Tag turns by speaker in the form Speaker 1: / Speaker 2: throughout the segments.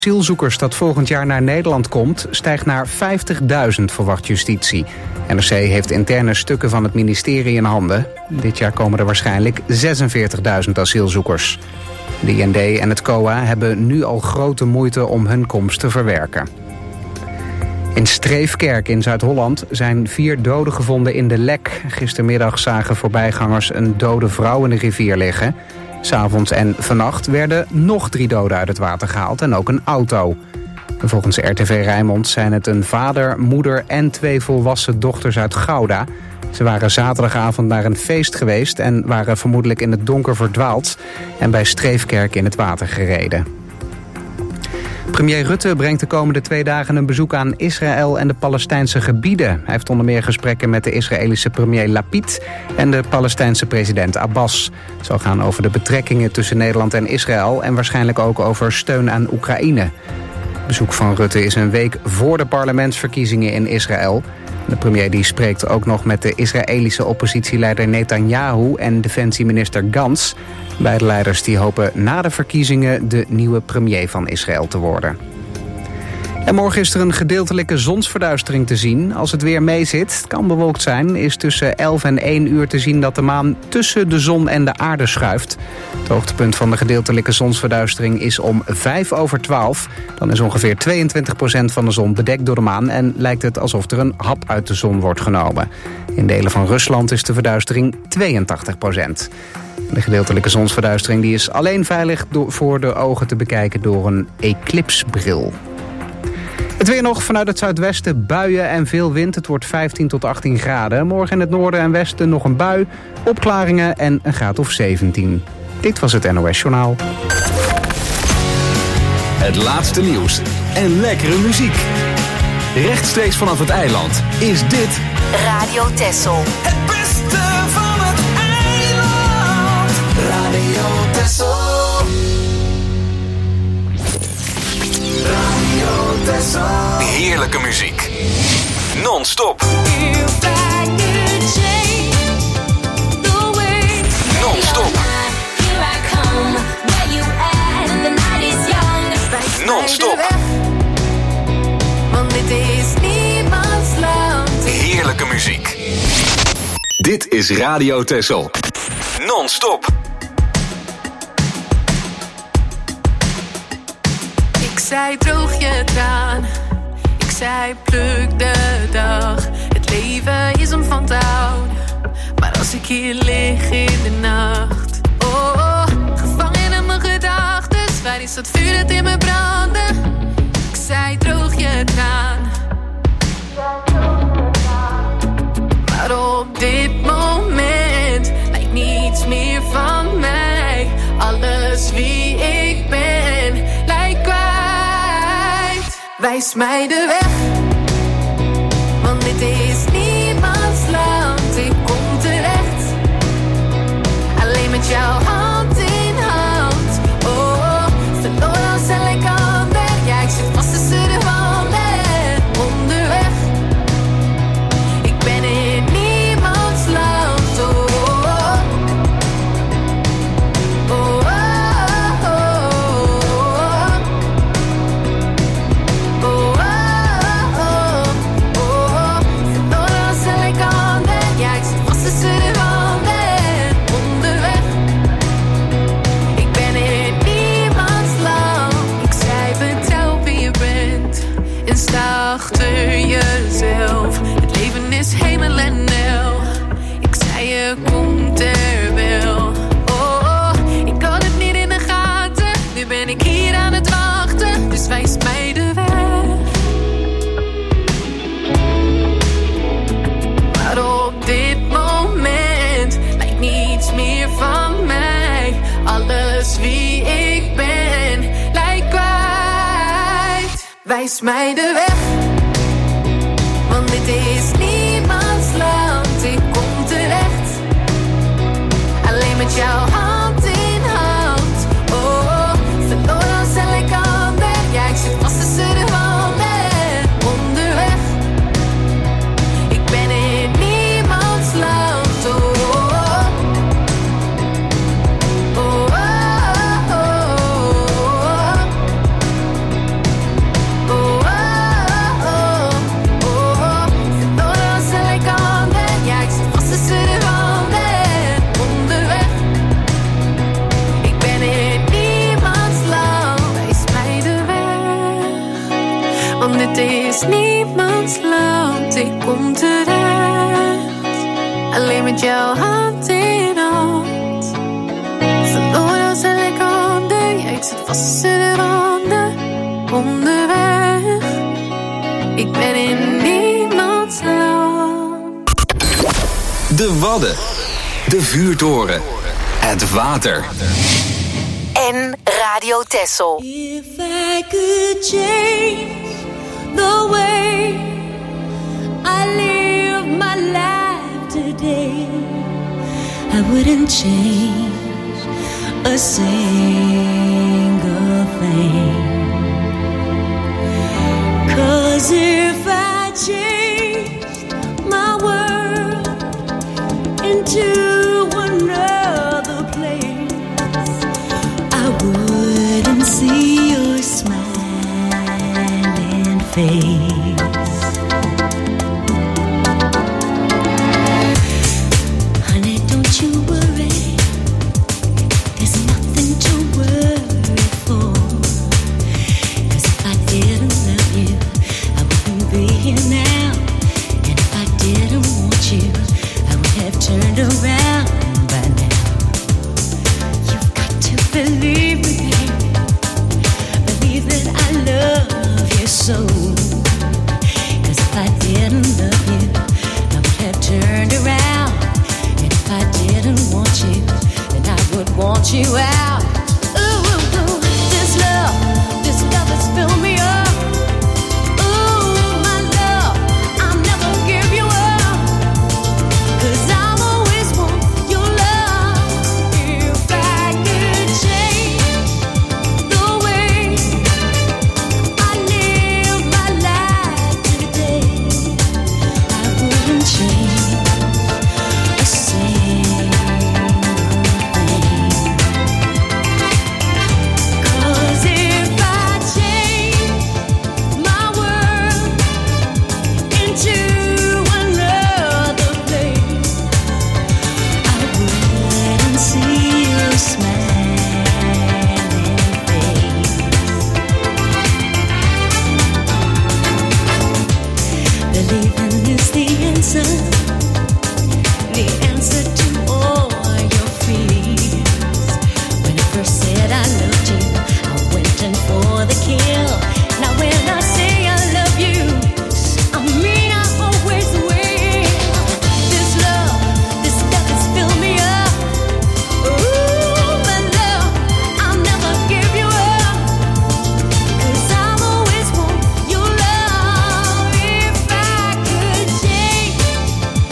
Speaker 1: Asielzoekers dat volgend jaar naar Nederland komt, stijgt naar 50.000, verwacht justitie. NRC heeft interne stukken van het ministerie in handen. Dit jaar komen er waarschijnlijk 46.000 asielzoekers. De IND en het COA hebben nu al grote moeite om hun komst te verwerken. In Streefkerk in Zuid-Holland zijn 4 doden gevonden in de Lek. Gistermiddag zagen voorbijgangers een dode vrouw in de rivier liggen. 'S Avonds en vannacht werden nog 3 doden uit het water gehaald en ook een auto. Volgens RTV Rijnmond zijn het een vader, moeder en 2 volwassen dochters uit Gouda. Ze waren zaterdagavond naar een feest geweest en waren vermoedelijk in het donker verdwaald en bij Streefkerk in het water gereden. Premier Rutte brengt de komende 2 dagen een bezoek aan Israël en de Palestijnse gebieden. Hij heeft onder meer gesprekken met de Israëlische premier Lapid en de Palestijnse president Abbas. Het zal gaan over de betrekkingen tussen Nederland en Israël en waarschijnlijk ook over steun aan Oekraïne. Het bezoek van Rutte is een week voor de parlementsverkiezingen in Israël. De premier die spreekt ook nog met de Israëlische oppositieleider Netanyahu en defensieminister Gantz. Beide leiders die hopen na de verkiezingen de nieuwe premier van Israël te worden. En morgen is er een gedeeltelijke zonsverduistering te zien. Als het weer meezit, het kan bewolkt zijn, is tussen 11 en 1 uur te zien dat de maan tussen de zon en de aarde schuift. Het hoogtepunt van de gedeeltelijke zonsverduistering is om 11:05. Dan is ongeveer 22% van de zon bedekt door de maan en lijkt het alsof er een hap uit de zon wordt genomen. In delen van Rusland is de verduistering 82%. De gedeeltelijke zonsverduistering die is alleen veilig voor de ogen te bekijken door een eclipsbril. Het weer nog vanuit het zuidwesten, buien en veel wind. Het wordt 15 tot 18 graden. Morgen in het noorden en westen nog een bui, opklaringen en een graad of 17. Dit was het NOS Journaal.
Speaker 2: Het laatste nieuws en lekkere muziek. Rechtstreeks vanaf het eiland is dit
Speaker 3: Radio Texel.
Speaker 4: Het beste van het eiland. Radio Texel. Radio Texel.
Speaker 2: heerlijke muziek. Non-stop. Non-stop. Non-stop.
Speaker 4: Want dit is niemands land.
Speaker 2: Heerlijke muziek. Dit is Radio Texel. Non-stop.
Speaker 4: Ik zei droog je traan. Ik zei pluk de dag. Het leven is om van te houden. Maar als ik hier lig in de nacht. Oh, oh, gevangen in mijn gedachtes. Waar is dat vuur dat in me brandde? Ik zei droog je traan. Maar op dit moment lijkt niets meer van mij. Alles wie ik ben lijkt kwijt. Wijs mij de weg, want dit is niemands land. Ik kom terecht, alleen met jou hand in hand. Oh, oh, verloren als elk ander. Ja, ik zit vast tussen de wanden. Onderweg, ik ben in niemands land. Oh, oh, oh, oh, oh, oh, oh, oh. Verloren als elk ander. Ja, ik zit vast tussen de wanden. Onderweg, ik ben in niemands land. Ik zei vertrouw wie je bent en sta achter jezelf. Het leven is hemel en hel. Ik zei je komt er wel. Oh, oh, ik had het niet in de gaten. Nu ben ik hier aan het wachten. Dus wijs mij de weg. Maar op dit moment lijkt niets meer van mij. Alles wie ik ben lijkt kwijt. Wijs mij de weg, want dit is niemands land. Ik kom terecht, alleen met jouw hand in hand. Oh, oh, verloren als elk ander. Ja, ik zit vast tussen de wanden. Onderweg, ik ben in niemands land. Oh, oh, oh, oh, oh, oh, Want dit is niemands land, ik kom terecht. Alleen met jouw hand in hand. Verloren als een lekker handen, ja, ik zit vast tussen de randen. Onderweg, ik ben in niemands land.
Speaker 2: De Wadden, de vuurtoren, het water.
Speaker 3: En Radio Texel.
Speaker 5: If I could change the way I live my life today, I wouldn't change a single thing. 'Cause if I changed my world into another place, I wouldn't see your smiling face. Honey, don't you worry, there's nothing to worry for. 'Cause if I didn't love you, I wouldn't be here now. And if I didn't want you, I would have turned around by now. You've got to believe me, baby. Believe that I love you so. 'Cause if I didn't love you, I would have turned around. And if I didn't want you, then I would want you out. Ooh, this love has filled me up. Ooh, my love, I'll never give you up. 'Cause I'll always want your love. If I could change the way I live my life today, I wouldn't change a single thing. 'Cause if I change my world into another place, I wouldn't see your smiling face. Believing is the answer to all your fears. When I first said I loved you, I went in for the kill. Now when I say I love you, I mean I always will. This love has filled me up. Ooh, my love, I'll never give you up. 'Cause I'll always want your love. If I could change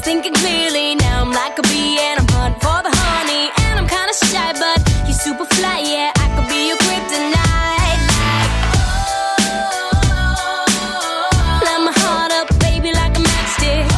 Speaker 5: thinking clearly. Now I'm like a bee and I'm hunting for the honey. And I'm kinda shy, but you're super fly, yeah. I could be your kryptonite. Light my heart up, baby, like a matchstick.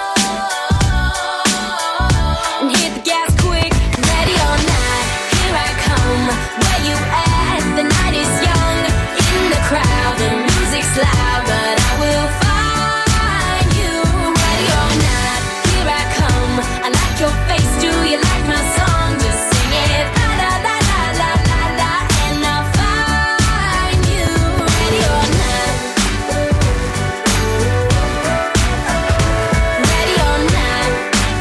Speaker 5: And hit the gas quick, ready or not, here I come. Where you at? The night is young. In the crowd, the music's loud, but I will find you. Ready or not, here I come. I like your face, do you like my song? Just sing it, la la la la la la la, and I'll find you. Ready or not, ready or not.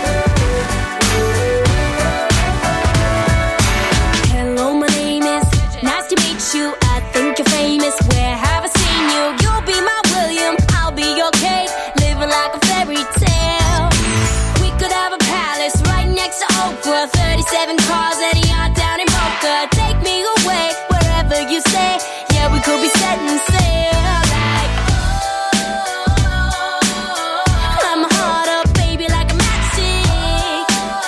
Speaker 5: Hello, my name is. Nice to meet you. I think you're famous. Where have I seen you? You'll be my William. I'll be your Kate. Living like a fairy tale. We could have a palace right next to Oprah. 37 cars at a yacht down in Boca. Take me away wherever you say. Yeah, we could be setting sail. Like, light my heart up, baby, like a matchstick.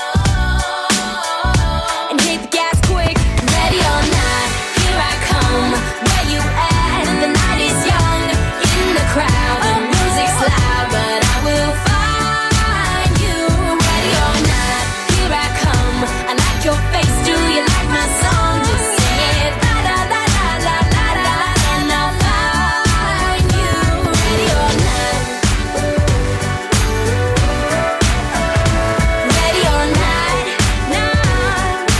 Speaker 5: And hit the gas quick, ready or not, here I come. Where you at? The night is young. In the crowd, the music's loud, but I will find you. Ready or not, here I come. I like your face, do you like my song? Just sing it, la la la la la la la, and I'll find you. Ready or not, ready or not, not.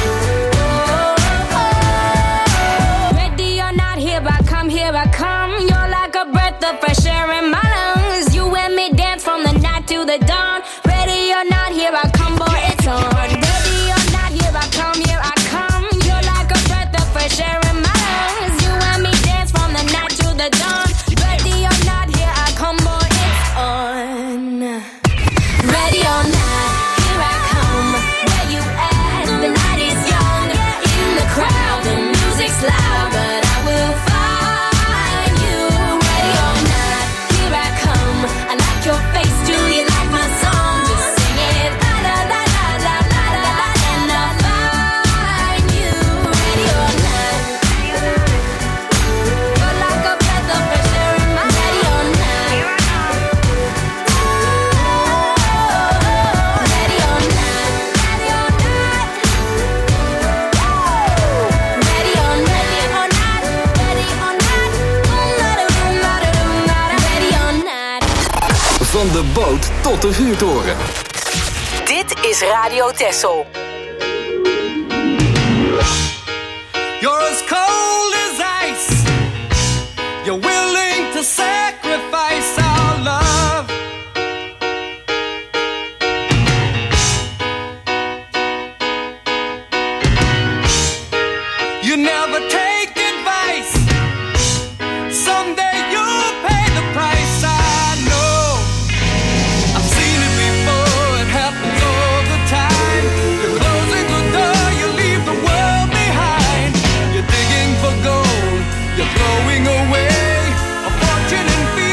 Speaker 5: Ready or not, here I come, here I come. You're like a breath of fresh air in my lungs. You and me dance from the night to the dawn. Ready or not, here I come, boy, it's on. Ready or not, here I come, here I come. You're like a breath of fresh air in my lungs. You and me dance from the night to the dawn. Ready or not, here I come, boy, it's on. Ready or not, here I come. Where you at? The night is young. In the crowd, the music's loud, but I will find you. Ready or not, here I come. I like your face, do you like my song? Just sing it, la la la la la la la, and I'll find you. Ready or not, you're like a breath of fresh air in my. Ready or not, ready or not, ready or not, ready or not, ready or not, ready or not.
Speaker 2: Van de boot tot de vuurtoren.
Speaker 3: Dit is Radio Texel.
Speaker 6: You're as cold as ice. You're willing to sacrifice our love. You never take advice. Someday you'll pay the price. I know. I've seen it before. It happens all the time. You're closing the door. You leave the world behind. You're digging for gold. You're throwing away a fortune in fear.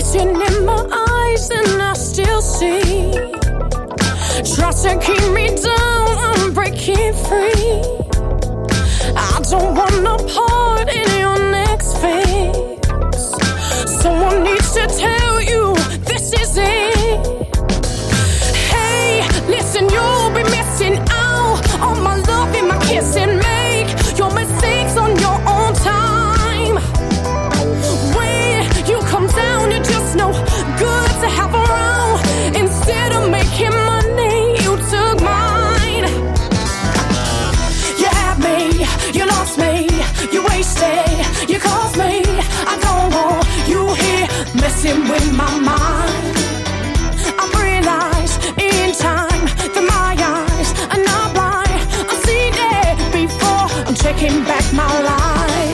Speaker 7: Looking in my eyes and I still see. Try to keep me down, I'm breaking free. I don't want no part in your next phase. Someone needs to tell you this is it. Hey, listen, you'll be missing out on my love and my kiss, and make your mistakes on your own time. When you come down, you're just no good to have around. Instead of making money, you took mine. You had me, you lost me, you wasted, you caused me. I don't want you here messing with my mind. I've realized in time that my eyes are not blind. I've seen it before, I'm taking back my life.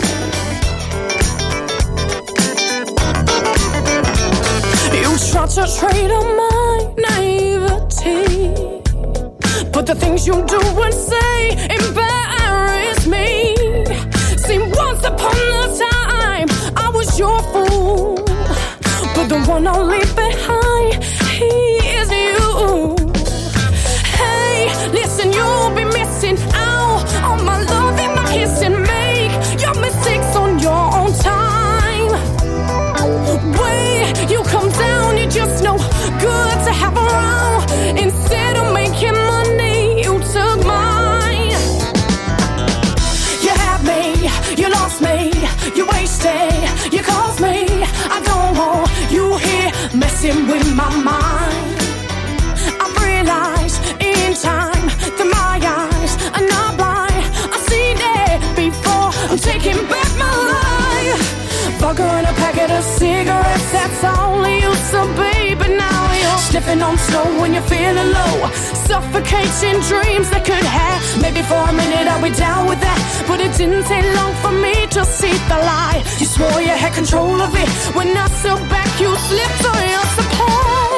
Speaker 7: You try to trade on my naivety, but the things you do and say embarrass me. See, once upon a time I was your fool, but the one I'll leave behind, he is you. Hey, listen, you'll be missing out on my love and my kiss, and make your mistakes on your own time. When you come down, you're just no good to have around. Instead of making money, you took mine. You had me, you lost me, you wasted, you caused me. I don't want you here messing with my mind. I've realized in time that my eyes are not blind. I've seen it before, I'm taking back my life. Vodka and a packet of cigarettes, that's all I used to be. But now you're sniffing on snow when you're feeling low, suffocating dreams that could have. Maybe for a minute I'll be down with that, but it didn't take long for me to see the lie. You swore you had control of it. When I stood back, you slipped on your supply.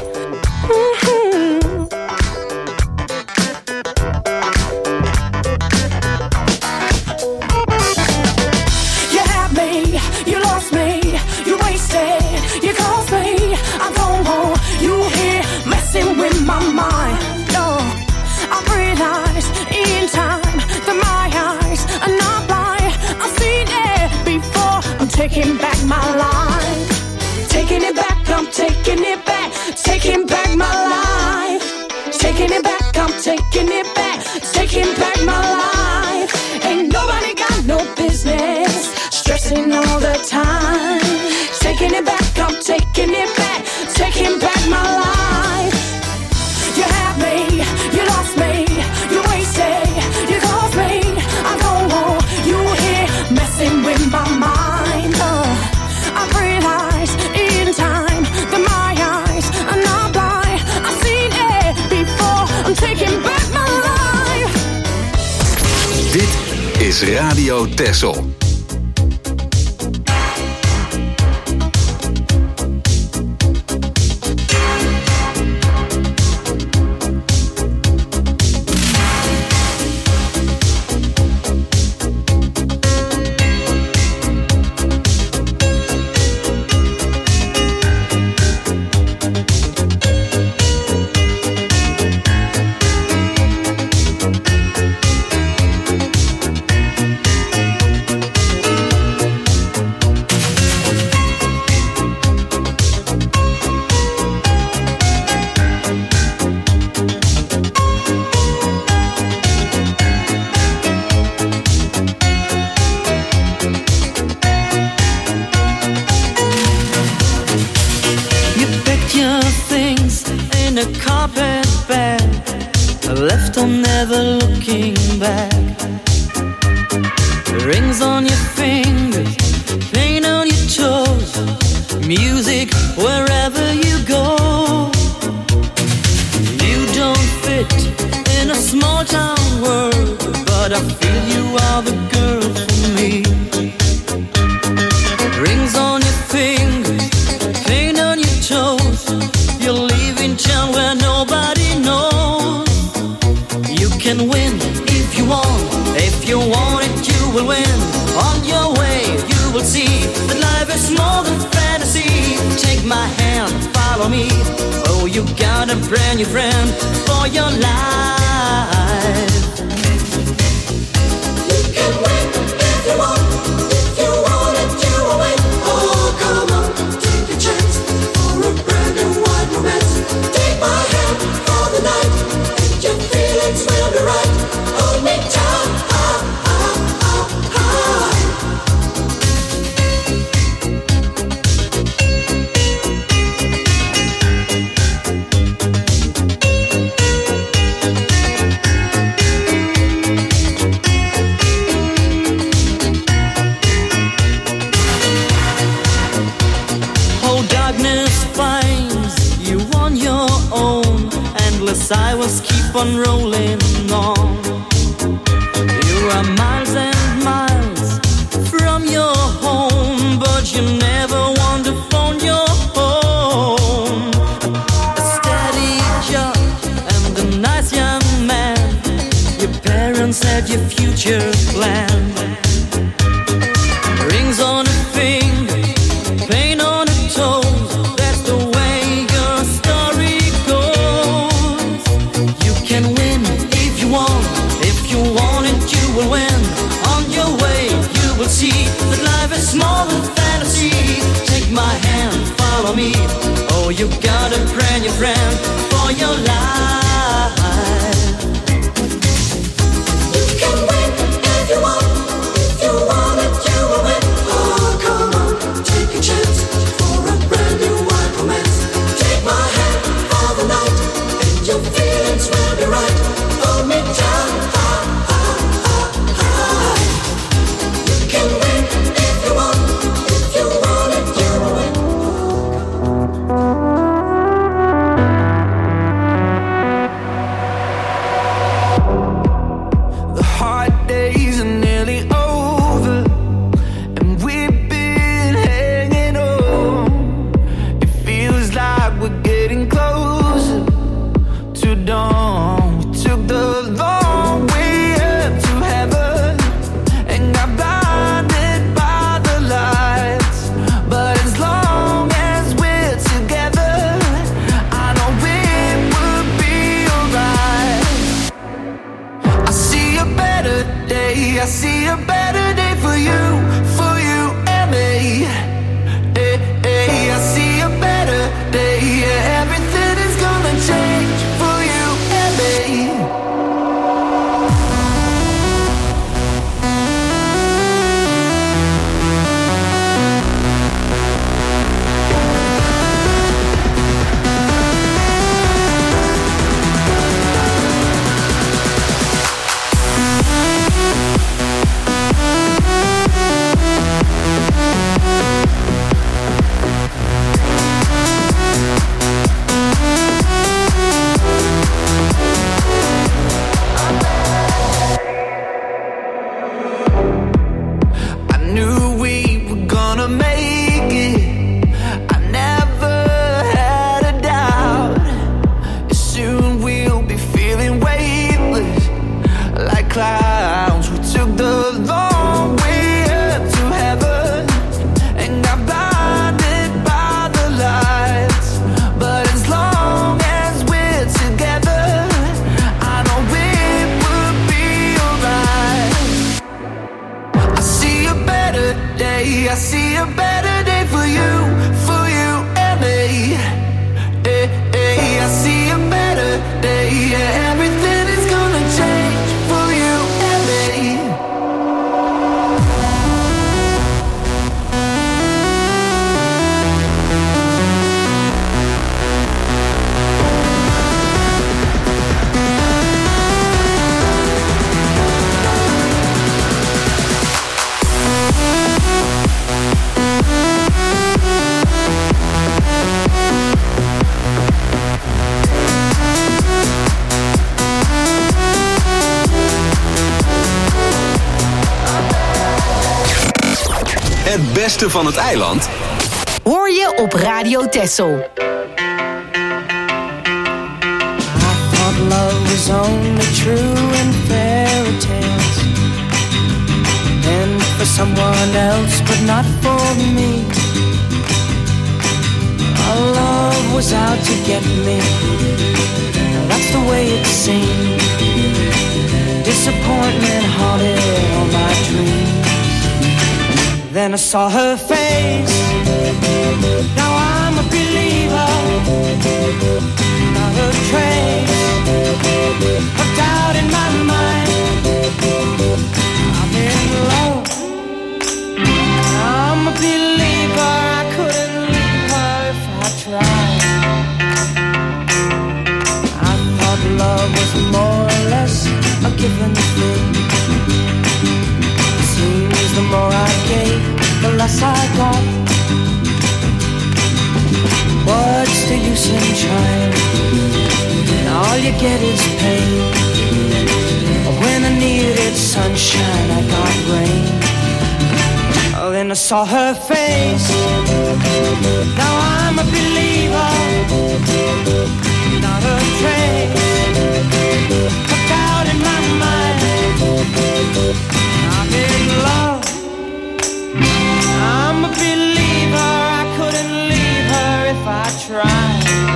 Speaker 7: You had me, you lost me, you wasted, you caused me. I don't want you here messing with my mind. No, I've realized in time that my eyes are not blind. I've seen it before, I'm taking back my life. Taking it back, I'm taking it back. Taking back my life. Taking it back, I'm taking it back. Taking back my life. Ain't nobody got no business stressing all the time. Taking it back, I'm taking it back. Taking back my life. You had me, you lost me, you wasted, you caused me. I don't want you here messing with my mind. I've realized in time that my eyes are not blind. I've seen it before, I'm taking back my life.
Speaker 2: Dit is Radio Texel.
Speaker 8: Rings on your fingers, paint on your toes, music wherever you go. You don't fit in a small town world, but I feel you are the girl for me. Rings on your fingers, paint on your toes, you're leaving town where nobody knows. You can win if you want it, you will win. On your way, you will see that life is more than fantasy. Take my hand, follow me. Oh, you got a brand new friend for your life.
Speaker 9: You can win if you want. If you want it, you will win. Oh, come on, take a chance for a brand new wide romance. Take my hand for the night, and your feelings will be right. Hold me tight.
Speaker 8: Silence keep on rolling on. You are miles and miles from your home, but you never want to phone your home. A steady job and a nice young man. Your parents had your future planned. Rings on a finger, pain on a toe. That's the way your story goes. You can win if you want. If you want it, you will win. On your way, you will see that life is more than fantasy. Take my hand, follow me. Oh, you got a brand new friend for your life.
Speaker 9: You can win if you want. If you want it, you will win. Oh, come on, take a chance for a brand new wide romance. Take my hand for the night, and your feelings will be right. Hold me tight. You can win if you want. If you want it, you will win.
Speaker 6: The hard days are nearly over, and we've been hanging on. It feels like we're getting closer to dawn. We took the long way up to heaven and got blinded by the lights. But as long as we're together, I know it will be alright. I see a better day, I see a better day for you and me. I see a better day, yeah, everything is gonna change for you and me. I knew we were gonna make it. I never had a doubt. Soon we'll be feeling weightless like clouds. We took the long way up to heaven and got blinded by the lights. But as long as we're together, I know it will be alright. I see a better day, I see a better day for you and me. I see a better day, yeah, everything is gonna change for you and me.
Speaker 2: Het beste van het eiland
Speaker 3: Hoor je op Radio Texel.
Speaker 7: I thought love was only true in fairy tales, and for someone else, but not for me.
Speaker 8: was out to get me. That's the way it seemed. Disappointment haunted all my dreams. Then I saw her face. Now I'm a believer. Not a trace of doubt in my mind. I'm in love. I'm a believer. I couldn't leave her if I tried. I thought love was more or less a given thing. Seems the more I gave, the less I got. What's the use in trying? All you get is pain. When I needed sunshine, I got rain. Oh, then I saw her face. Now I'm a believer. Not a trace of doubt in my mind. I'm in love. I'm a believer. I couldn't leave her if I tried.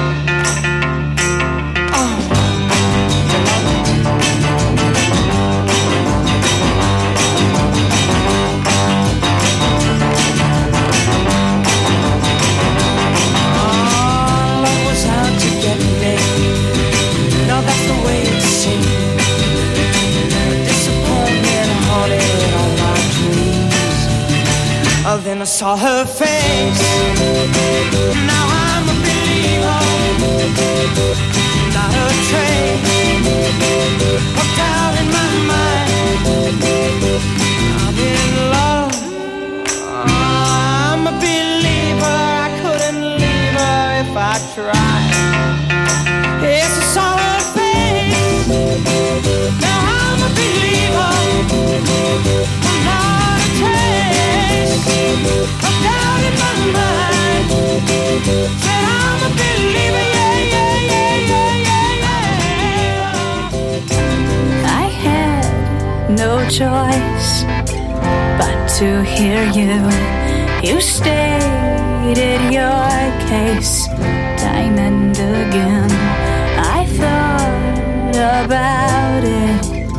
Speaker 8: Oh, then I saw her face. Now I'm a believer. Not a trace of doubt in my mind. I'm in love. I'm a believer. I couldn't leave her if I tried. Yes, I saw her face. Now I'm a believer. I'm not a trace of doubt in my mind. Said I'm a believer, yeah, yeah, yeah, yeah, yeah, yeah.
Speaker 10: I had no choice but to hear you. You stated your case time and again. I thought about it.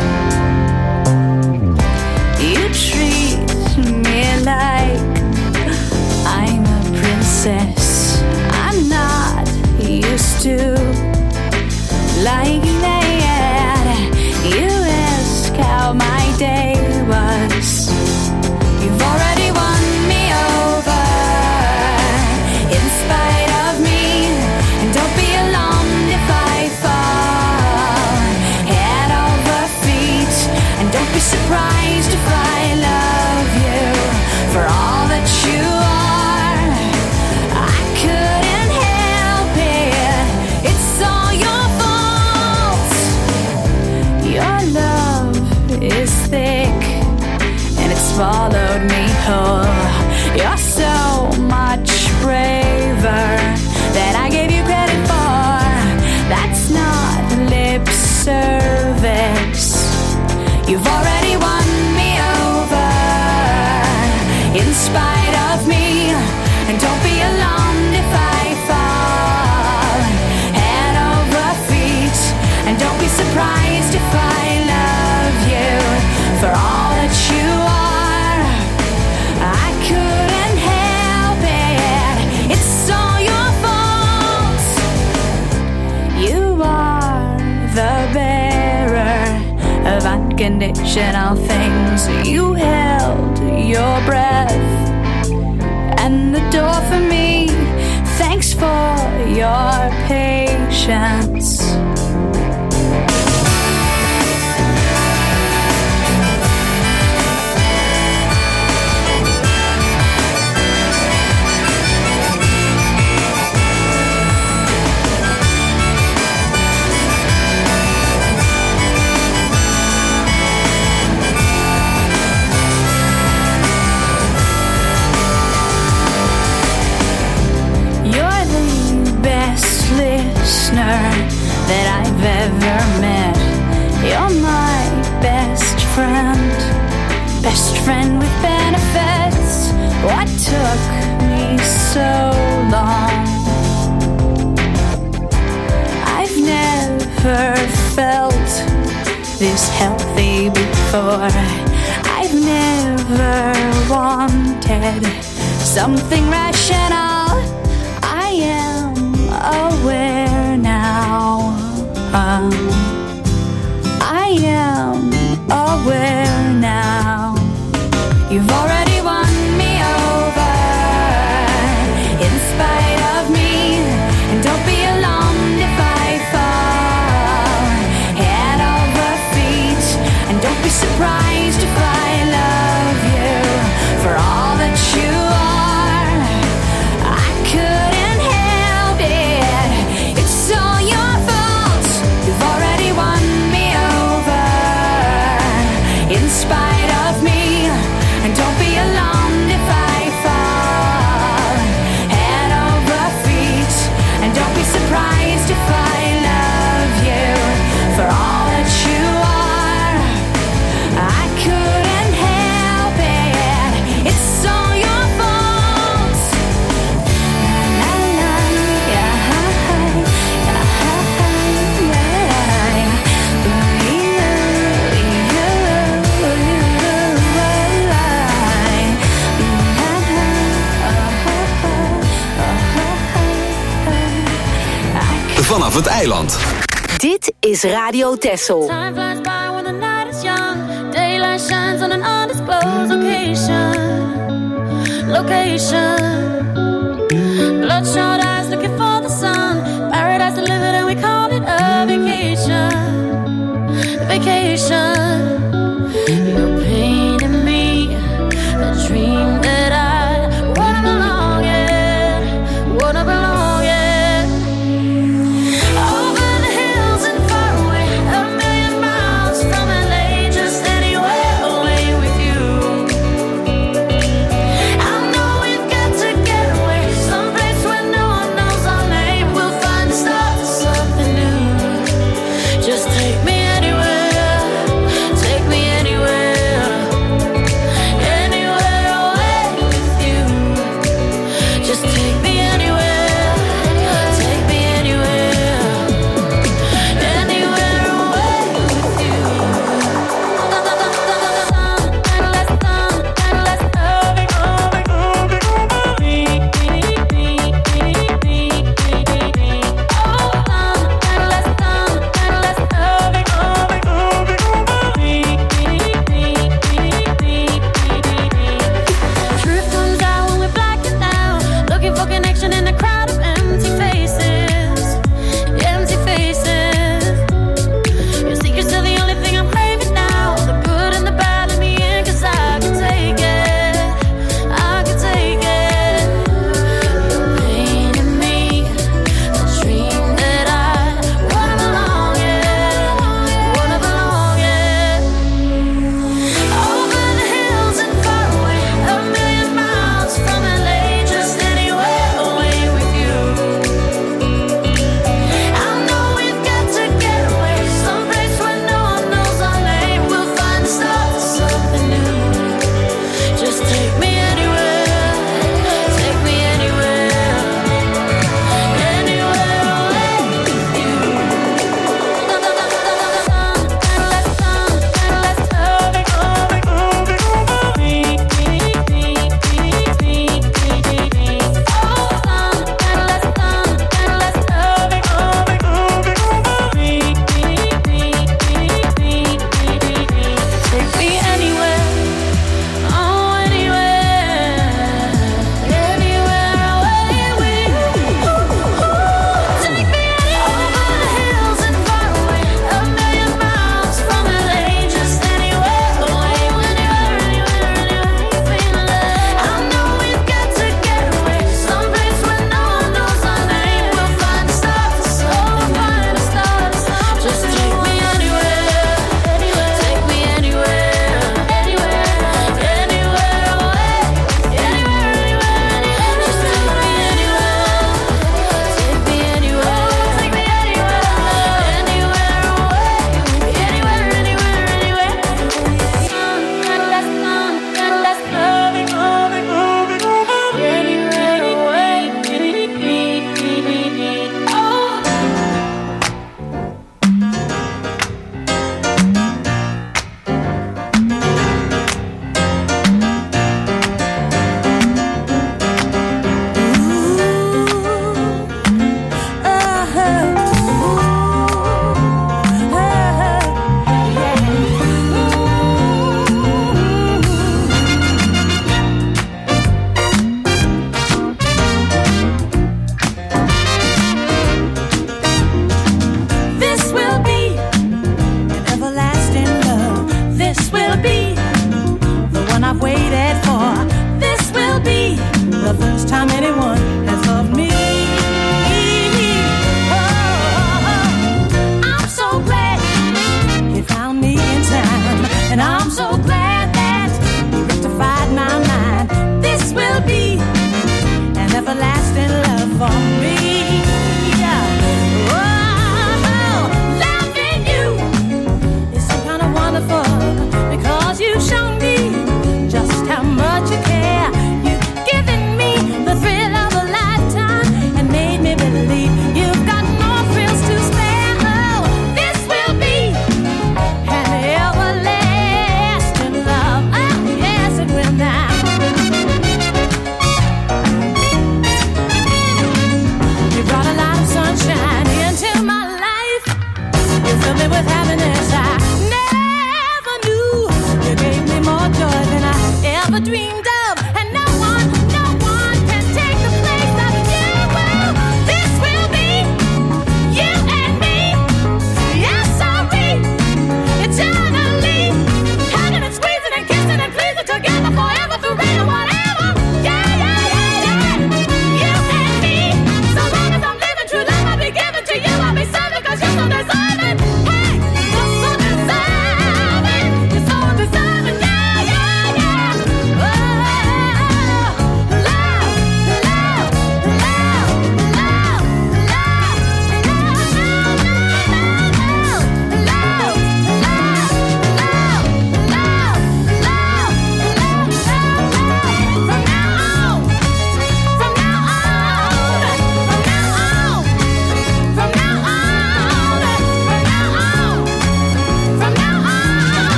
Speaker 10: You treat me like I'm a princess. I'm not used to like that. You ask how my day was. You've already won me over in spite of me. And don't be alarmed if I fall head over feet. And don't be surprised if I love you for all that you are. I couldn't help it. It's all your fault. Your love is thick and it's swallowed me whole. You're so much braver than I gave you credit for. That's not lip service. You've already won me over in spite of me. And don't be alarmed if I fall head over feet. And don't be surprised if I love you for all that you are. I couldn't help it. It's all your fault. You are the bearer of unconditional things. You held your breath and the door for me. Thanks for your patience. That I've ever met. You're my best friend with benefits. What took me so long? this healthy before. I've never wanted something rational. I am aware now. I am aware now. You've already won me over in spite of me, and don't be alarmed if I fall head over feet, and don't be surprised if I love you for all that you are. I couldn't help it, it's all your fault. You've already won me over in spite of me, and don't be alarmed if I fall head over feet, and don't be surprised if I love you for all that you are. I couldn't help it, it's all your fault. La, la, yeah,
Speaker 2: Vanaf het eiland.
Speaker 3: Dit is Radio Texel.
Speaker 10: Time flies by when the night is young. Daylight shines on an undisclosed location. Bloodshot eyes looking for the sun. Paradise delivered and we call it a vacation. You're painting me a dream that I wanna belong in. Wanna belong in. Over the hills and far away, a million miles from LA, just anywhere away with you. I know we've got to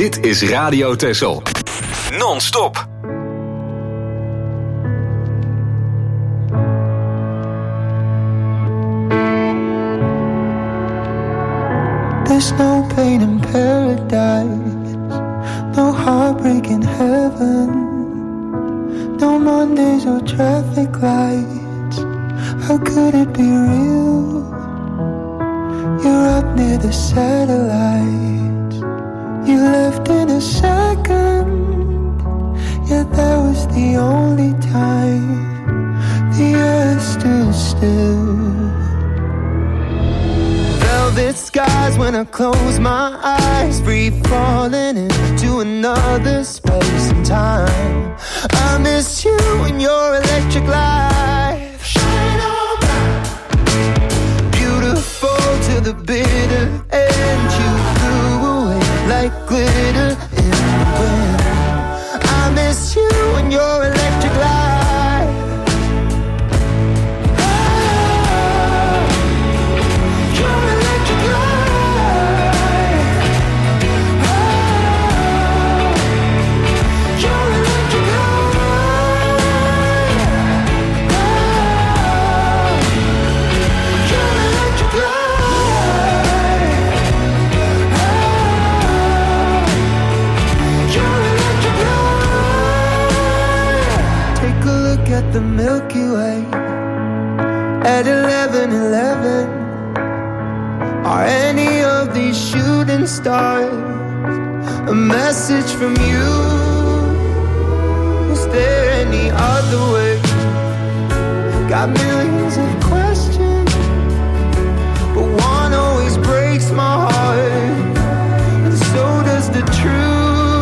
Speaker 2: Dit is Radio Texel. Non-stop.
Speaker 11: There's no pain in paradise, no heartbreak in heaven, no Mondays or traffic lights. How could it be real? You're up near the satellites. You left in a second, yet that was the only time the earth stood still. Velvet skies when I close my eyes, free falling into another space and time. I miss you and your electric light. Shine on bright, beautiful to the bitter end. You flew away like glitter in the wind. I miss you and your electric light. At the Milky Way at 11:11. Are any of these shooting stars a message from you? Was there any other way? Got millions of questions, but one always breaks my heart, and so does the truth.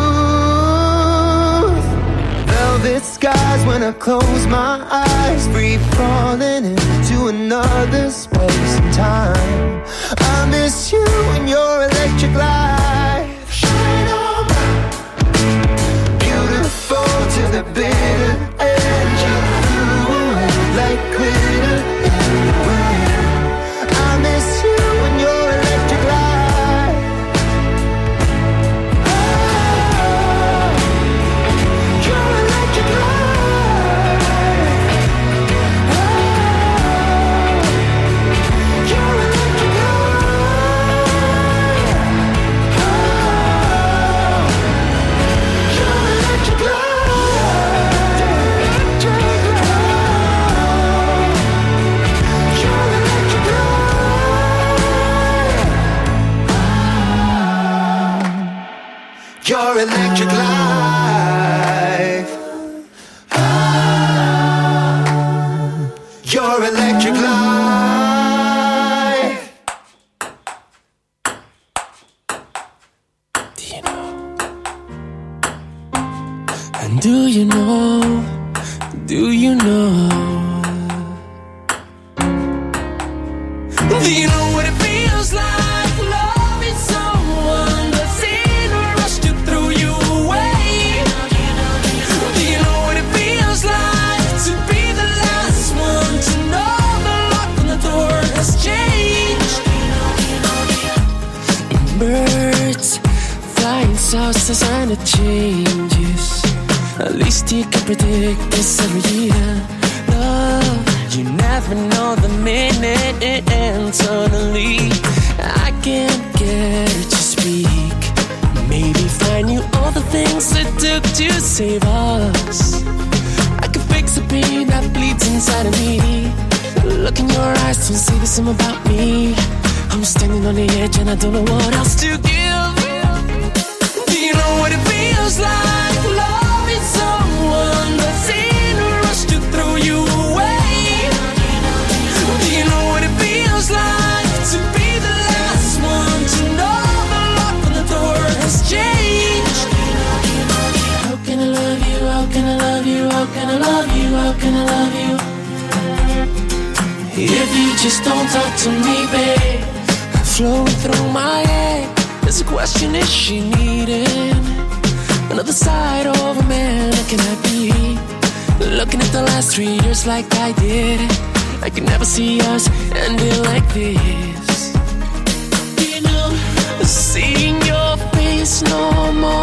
Speaker 11: Velvet skies when I close my eyes, free falling into another space and time. I miss you and your electric light. Shine on bright, beautiful to the bitter end. You flew away like glitter in the wind. I miss you and your electric light. Your electric life. Your electric life.
Speaker 12: Do you know? And do you know? Do you know? Do you know what it feels like loving someone that's in a rush to throw you away? Do you know what it feels like to be the last one to know the lock on the door has changed? Birds flying south as and it changes. At least you can predict this every year. Love, you never know the minute and suddenly I can't get her to speak. Maybe find you all the things it took to save us. I could fix the pain that bleeds inside of me. Look in your eyes, don't say the same about me. I'm standing on the edge and I don't know what else to give. Do you know what it feels like loving someone that's in a rush to throw you away? Do you know what it feels like to be the last one to know the lock on the door has changed? How can I love you? How can I love you? How can I love you? How can I love you? If you just don't talk to me, babe. Flowing through my head, there's a question, is she needing another side of a man? How can I be looking at the last 3 years like I did? I can never see us ending like this. You know, seeing your face no more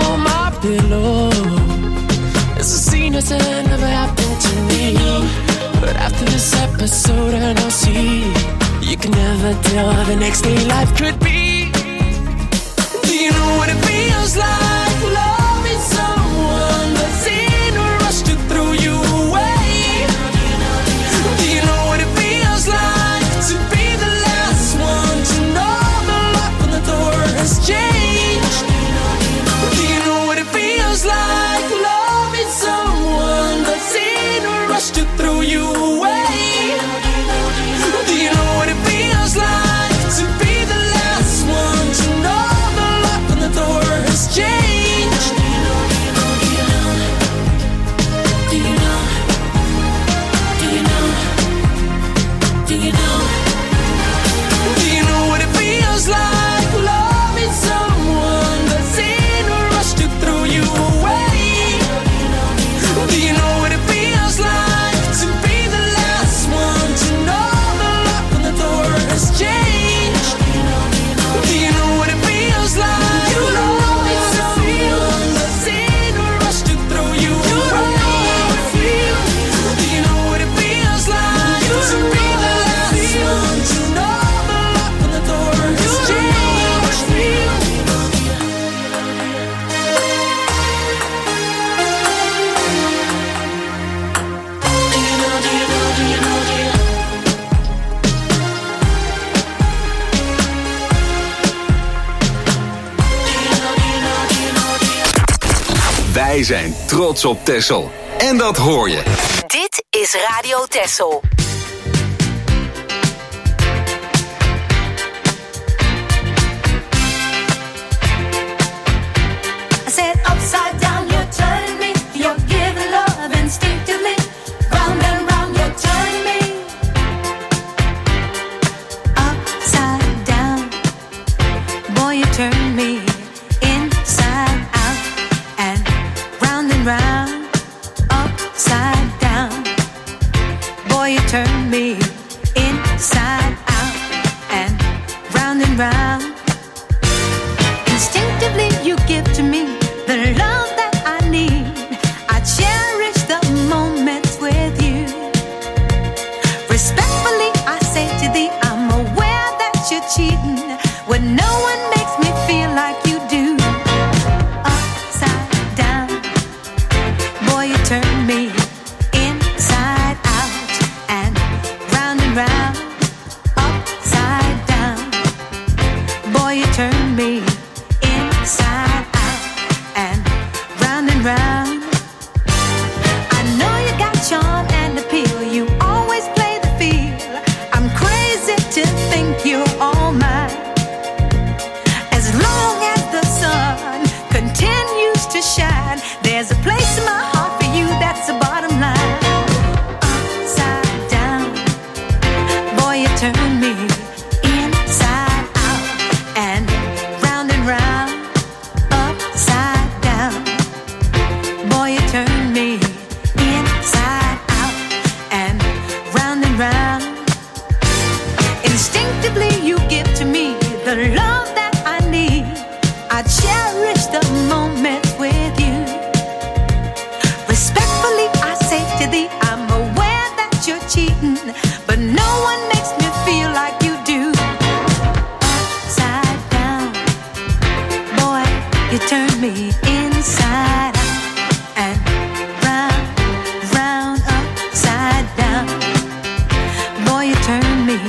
Speaker 12: below. It's a scene that never happened to me. But after this episode, and I'll see, you can never tell how the next day life could be. Do you know what it feels like? Loving someone that's in a rush to throw you away. Do you know what it feels like to be the last one to know the lock on the door has changed? Do you know what it feels like? Loving someone that's in a rush to throw you away. Do you know what it feels like to be the last one to know the lock on the door has changed? Do you know? Do you know? Do you know? Do you know? Do you know what it feels like? Loving someone that's in a rush to throw you away. Do you know what it feels like to be the last one to know the lock on the door has changed? Do you know what it feels like? You know it's someone that's in a rush to throw you away. Do you know what it feels like to be the last one to know the lock on the door has changed?
Speaker 2: Wij zijn trots op Texel. En dat hoor je.
Speaker 3: Dit is Radio Texel.
Speaker 5: I said upside down, you're turning me. You're giving love instinctively. Round and round, you're turning me. Upside down, boy, you turn me inside out and round, upside down. Boy, you turn me inside out and round. Instinctively, you give to me the love that I need. I cherish the moments with you. Respectfully, I say to thee, I'm aware that you're cheating when no one makes me feel like you do. Upside down, boy, you turn me inside out and round. Upside down, boy, you turn me inside out and round. I know you got charm and appeal. You always play the field. I'm crazy to think you're all mine. As long as the sun continues to shine, there's a place in my heart for you. That's the bottom line. Upside down, boy, you turn me inside out and round. Upside down, boy, you turn me inside out and round. Instinctively, you give to me the love that I need. I cherish the moments with you. Respectfully, I say to thee, I'm aware that you're cheating, but no one makes me feel like you do. Upside down, boy, you turn me inside out and round, upside down. Boy, you turn me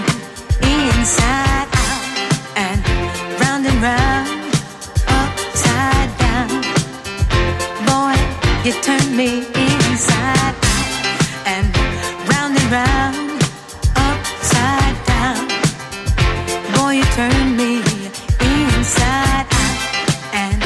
Speaker 5: inside out and round, upside down. Boy, you turn me inside out and round, upside down. Boy, you turn me inside out and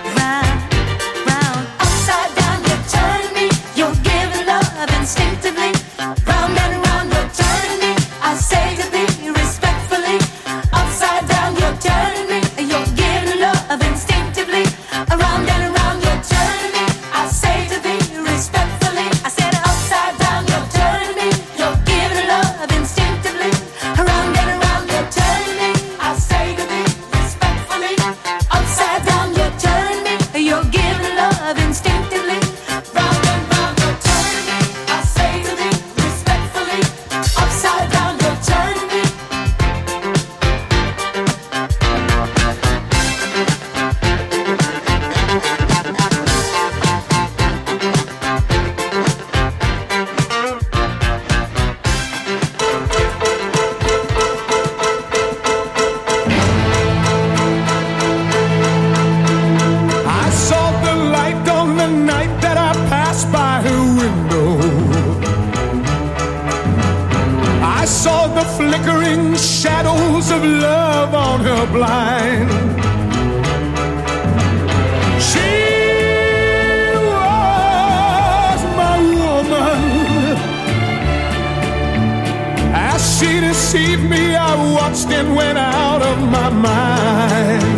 Speaker 5: round, upside down. You turn me. You're giving love instinctively. Round and round, you're turning me. I say to thee respectfully. Upside down, you're turning me. You're giving love instinctively. Around and around, you're turning me. I say to thee respectfully. I said upside down, you're turning me. You're giving love instinctively. Around and around, you're turning me. I say
Speaker 13: love on her blind. She was my woman. As she deceived me, I watched and went out of my mind.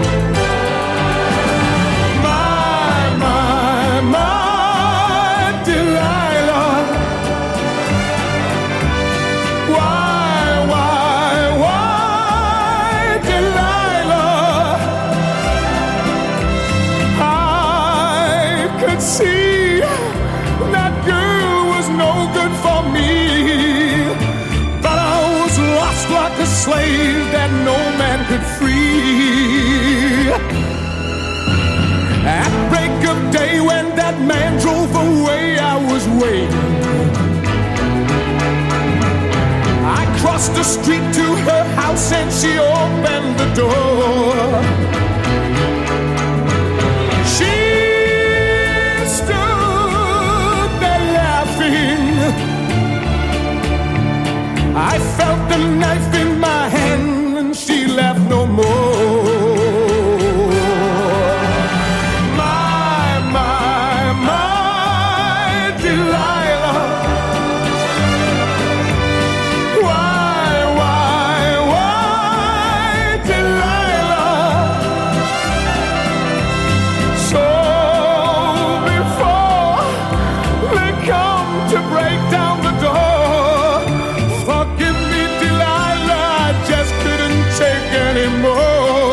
Speaker 13: See, that girl was no good for me, but I was lost like a slave that no man could free. At break of day when that man drove away, I was waiting. I crossed the street to her house and she opened the door. I felt the knife in my hand and she left no more. My Delilah. Why, Delilah? So before they come to break down the door, forgive me, Delilah, I just couldn't take anymore.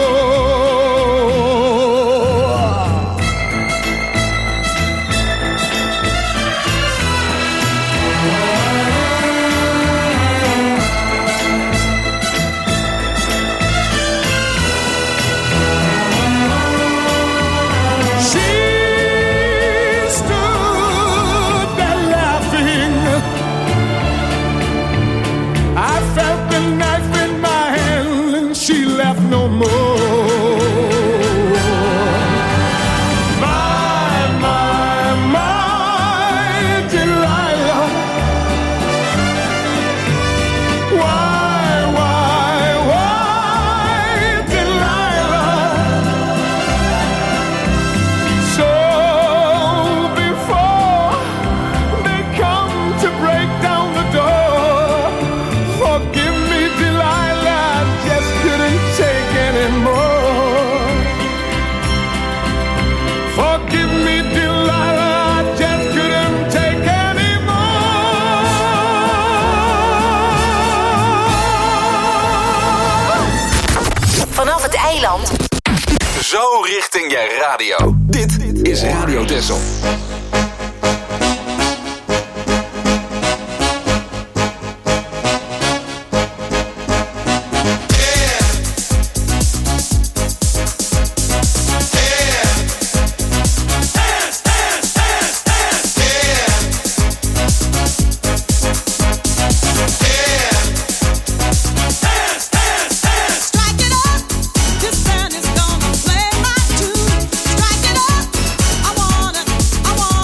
Speaker 13: She stood there laughing. I felt the knife in my hand and she left no more. My Delilah. Why, Delilah? So before they come to break down the door, forgive me, Delilah, I just couldn't take anymore. Forgive me, Delilah, I just couldn't take anymore.
Speaker 3: Vanaf het eiland.
Speaker 2: Zo richting je radio. Dit is Radio Texel.
Speaker 14: Strike it up, this band is gonna play my tune. Strike it up, I wanna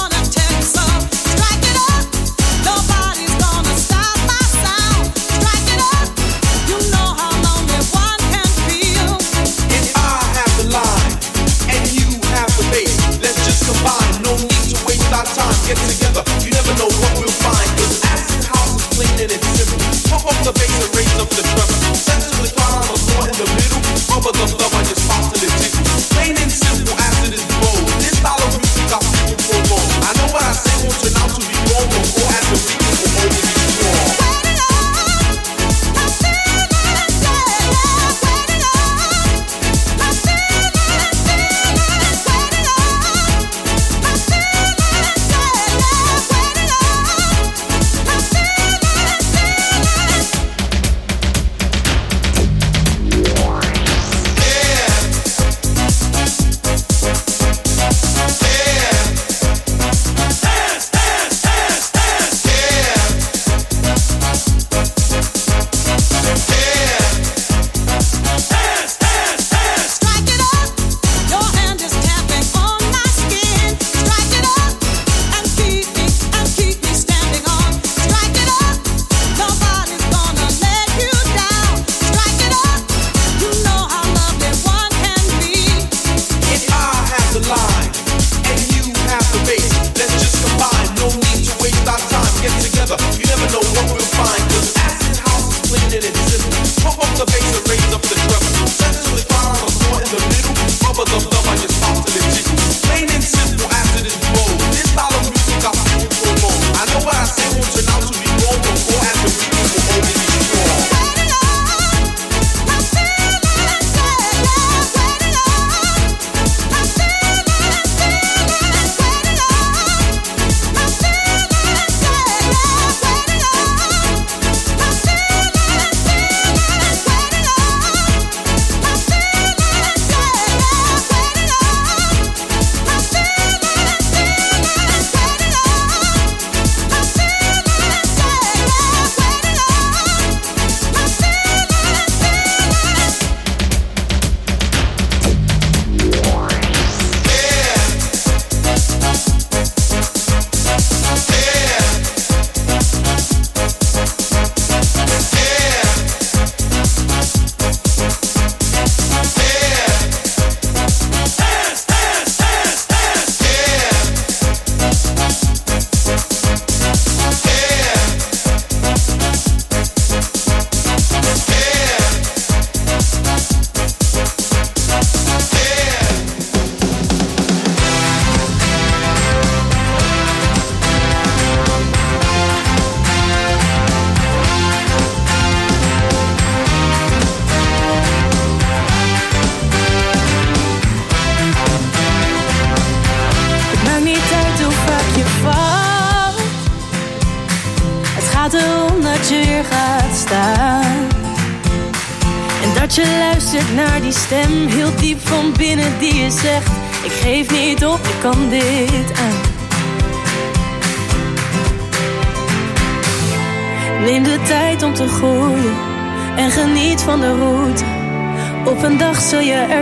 Speaker 14: dat je weer gaat staan. En dat je luistert naar die stem heel diep van binnen die je zegt: ik geef niet op, ik kan dit aan. Neem de tijd om te groeien en geniet van de route. Op een dag zul je er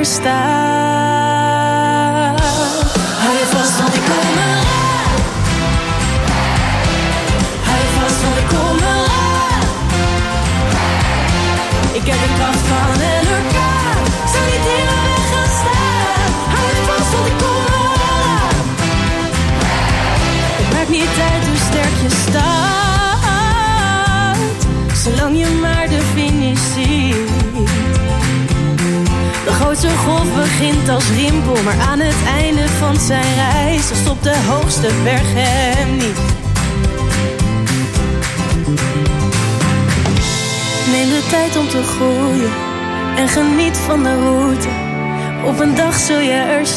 Speaker 14: staan. Hou je vast, want ik kom eraan. Hou je vast, want ik kom eraan. Ik heb de kracht van een orkaan. Ik zal niet in mijn weg gaan staan. Hou je vast, want ik kom eraan. Het maakt niet uit hoe sterk je staat, zolang je maar de finish ziet. De grootste golf begint als rimpel, maar aan het einde van zijn reis dan stopt de hoogste berg hem niet. Neem de tijd om te groeien en geniet van de route. Op een dag zul je er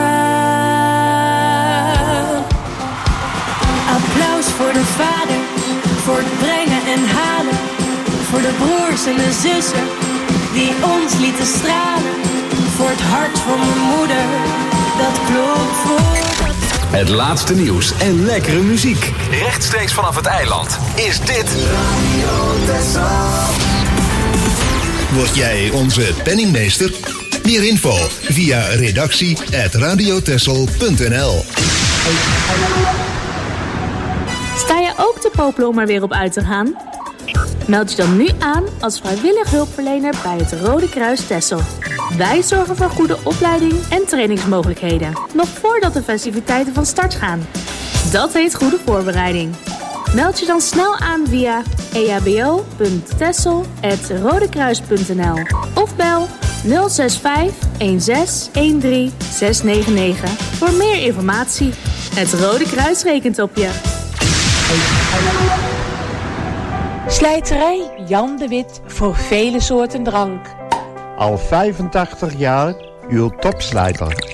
Speaker 14: staan. Applaus voor de vader, voor het brengen en halen. Voor de broers en de zussen die ons lieten stralen. Voor het hart van mijn moeder, dat klopt voor dat...
Speaker 2: Het laatste nieuws en lekkere muziek. Rechtstreeks vanaf het eiland is dit Radio Texel.
Speaker 15: Word jij onze penningmeester? Meer info via redactie@radiotexel.nl.
Speaker 16: Sta je ook te popelen om er weer op uit te gaan? Meld je dan nu aan als vrijwillig hulpverlener bij het Rode Kruis Texel. Wij zorgen voor goede opleiding en trainingsmogelijkheden, nog voordat de festiviteiten van start gaan. Dat heet goede voorbereiding. Meld je dan snel aan via ehbo.texel@rodekruis.nl of bel 065 16 13 699 voor meer informatie. Het Rode Kruis rekent op je.
Speaker 17: Slijterij Jan de Wit voor vele soorten drank.
Speaker 18: Al 85 jaar uw topslijter.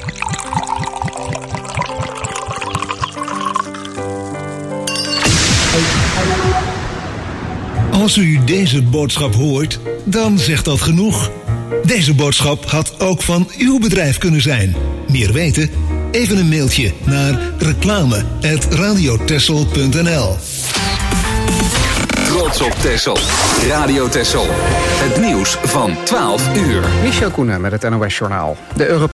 Speaker 15: Als u deze boodschap hoort, dan zegt dat genoeg. Deze boodschap had ook van uw bedrijf kunnen zijn. Meer weten? Even een mailtje naar reclame@radiotexel.nl.
Speaker 2: Trots op Texel. Radio Texel. Het nieuws van 12 uur.
Speaker 1: Michel Koenen met het NOS Journaal. De